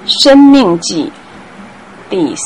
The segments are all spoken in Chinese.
申命记第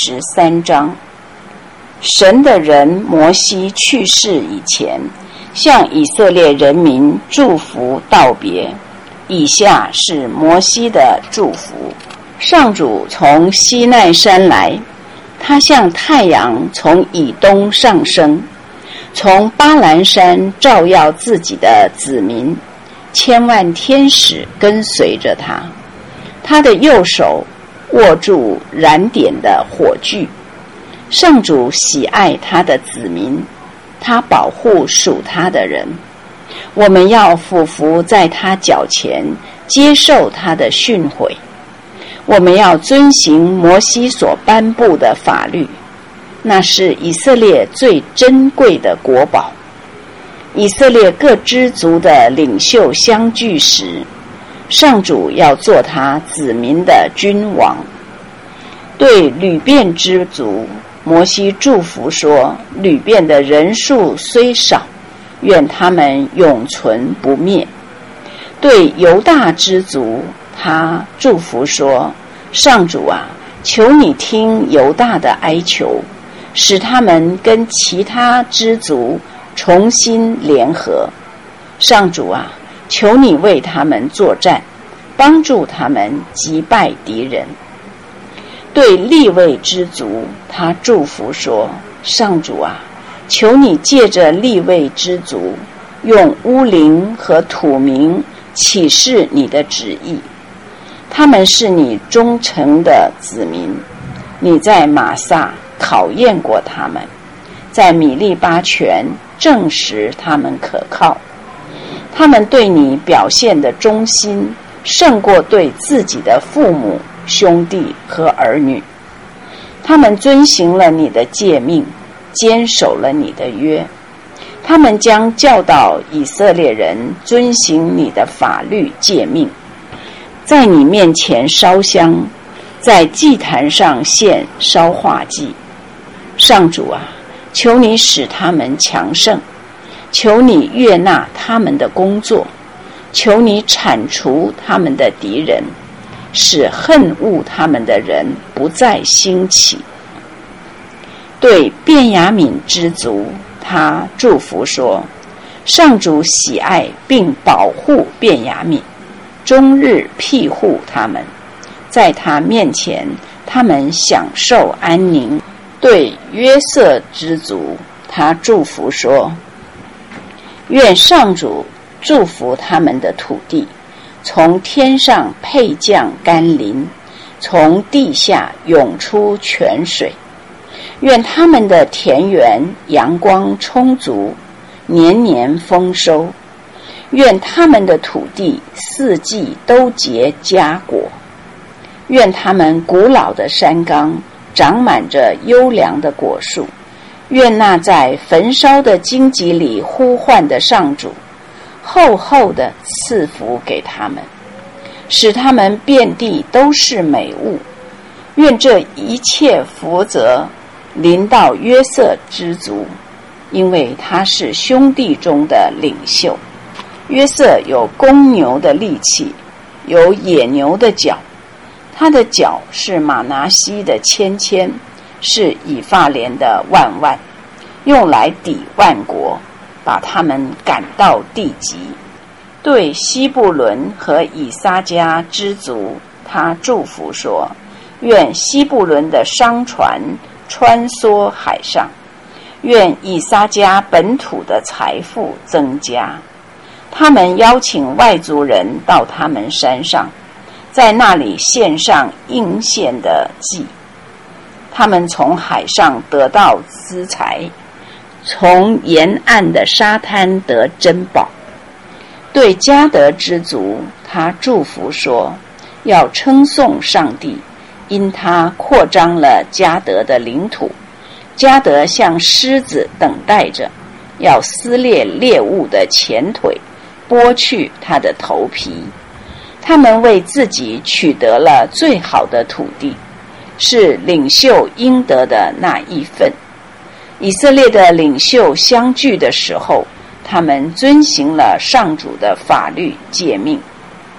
33章。神的人摩西去世以前，向以色列人民祝福道别。以下是摩西的祝福：上主从西奈山来，他像太阳从以东上升，从巴兰山照耀自己的子民，千万天使跟随着他。他的右手握住燃点的火炬。上主喜爱他的子民，他保护属他的人。我们要俯伏在他脚前，接受他的训诲。我们要遵行摩西所颁布的法律，那是以色列最珍贵的国宝。以色列各支族的领袖相聚时，上主要做他子民的君王。对流便之族，摩西祝福说：流便的人数虽少，愿他们永存不灭。对犹大之族，他祝福说：上主啊，求你听犹大的哀求，使他们跟其他支族重新联合。上主啊，求你为他们作战，帮助他们击败敌人。对利未之族，他祝福说：上主啊，求你借着利未之族，用乌灵和土明启示你的旨意。他们是你忠诚的子民，你在玛撒考验过他们，在米利巴泉证实他们可靠。他们对你表现的忠心，胜过对自己的父母、兄弟和儿女。他们遵行了你的诫命，坚守了你的约。他们将教导以色列人遵行你的法律诫命，在你面前烧香，在祭坛上献烧化祭。上主啊，求你使他们强盛，求你悦纳他们的工作，求你铲除他们的敌人，使恨恶他们的人不再兴起。对便雅悯之族，他祝福说：上主喜爱并保护便雅悯，终日庇护他们，在他面前他们享受安宁。对约瑟之族，他祝福说：愿上主祝福他们的土地，从天上配降甘霖，从地下涌出泉水。愿他们的田园阳光充足，年年丰收。愿他们的土地四季都结佳果。愿他们古老的山冈长满着优良的果树。愿那在焚烧的荆棘里呼唤的上主，厚厚的赐福给他们，使他们遍地都是美物。愿这一切福泽临到约瑟之族，因为他是兄弟中的领袖。约瑟有公牛的力气，有野牛的角，他的角是玛拿西的千千，是以法莲的万万，用来抵万国，把他们赶到地极。对西布伦和以撒迦之族，他祝福说：愿西布伦的商船穿梭海上，愿以撒迦本土的财富增加。他们邀请外族人到他们山上，在那里献上应献的祭。他们从海上得到资财，从沿岸的沙滩得珍宝。对迦得之族，他祝福说：要称颂上帝，因他扩张了迦得的领土。迦得像狮子等待着，要撕裂猎物的前腿，剥去他的头皮。他们为自己取得了最好的土地，是领袖应得的那一份。以色列的领袖相聚的时候，他们遵行了上主的法律诫命。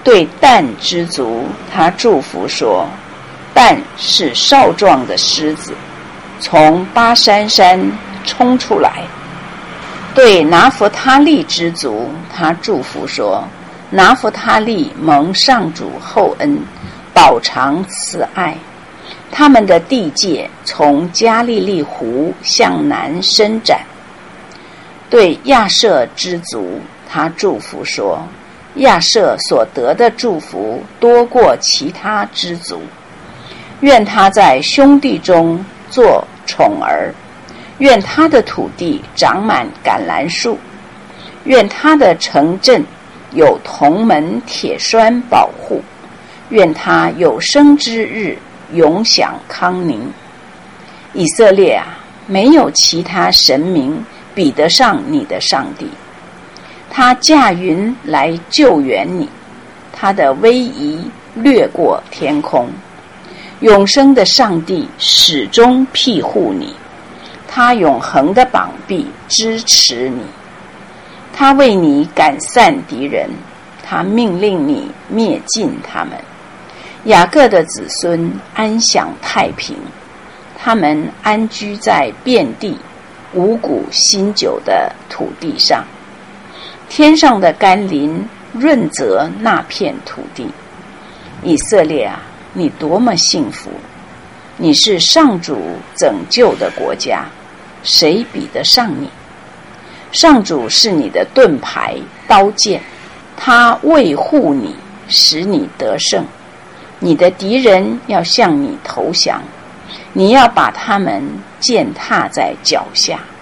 对但之族，他祝福说：但是少壮的狮子，从巴珊山冲出来。对拿弗他利之族，他祝福说：拿弗他利蒙上主厚恩，饱尝慈爱。他们的地界从加利利湖向南伸展。对亚舍之族，他祝福说：亚舍所得的祝福多过其他之族，愿他在兄弟中做宠儿，愿他的土地长满橄榄树，愿他的城镇有铜门铁栓保护，愿他有生之日永享康宁。以色列啊，没有其他神明比得上你的上帝，他驾云来救援你，他的威仪掠过天空。永生的上帝始终庇护你，他永恒的膀臂支持你，他为你赶散敌人，他命令你灭尽他们。雅各的子孙安享太平，他们安居在遍地五谷新酒的土地上。天上的甘霖润泽那片土地。以色列啊，你多么幸福！你是上主拯救的国家，谁比得上你？上主是你的盾牌刀剑，他卫护你，使你得胜。你的敌人要向你投降，你要把他们践踏在脚下。